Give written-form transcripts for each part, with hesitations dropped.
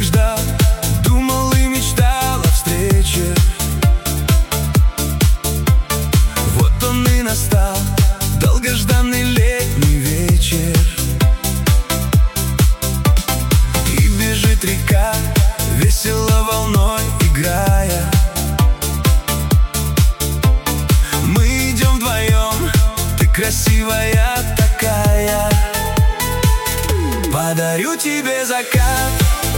так ждал, думал и мечтал о встрече. Вот он и настал, долгожданный летний вечер. И бежит река, весело волной играя. Мы идем вдвоем, ты красивая такая. Подарю тебе закат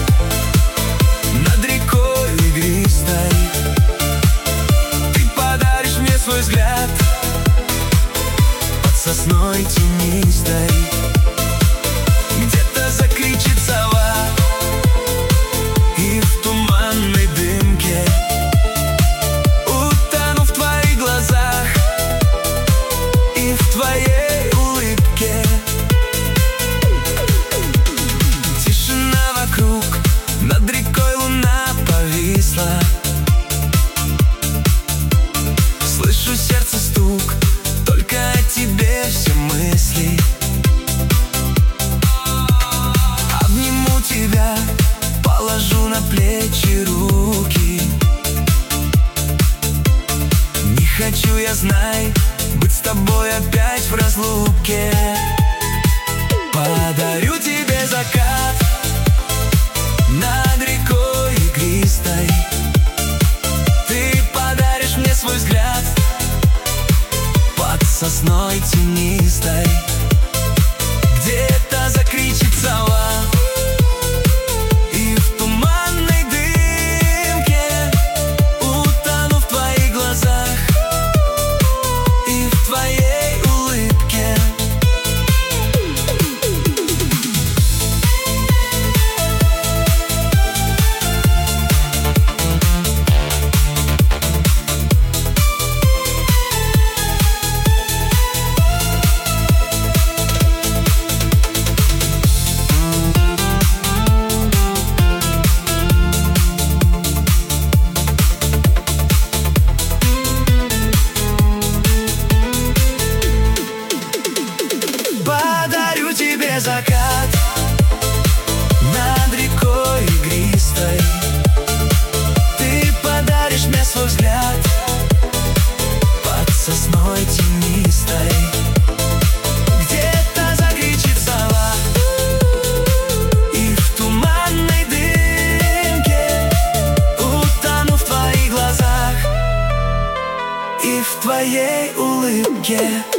над рекой игристой. Ты подаришь мне свой взгляд под сосной тенистой. Где-то закричит сова, и в туманной дымке утону в твоих глазах и в твоей улыбке. Тишина вокруг, над рекой луна повисла. Слышу сердце стук, только о тебе все мысли. Обниму тебя, положу на плечи руки. Не хочу, я знай, быть с тобой опять в разлуке. Подарю тебе закат над рекой игристой. Ты подаришь мне свой взгляд под сосной тенистой. Где-то закричит сова, и в туманной дымке утону в твоих глазах и в твоей улыбке. Подарю тебе закат над рекой игристой. Ты подаришь мне свой взгляд под сосной тенистой. Где-то закричит сова, и в туманной дымке утону в твоих глазах и в твоей улыбке.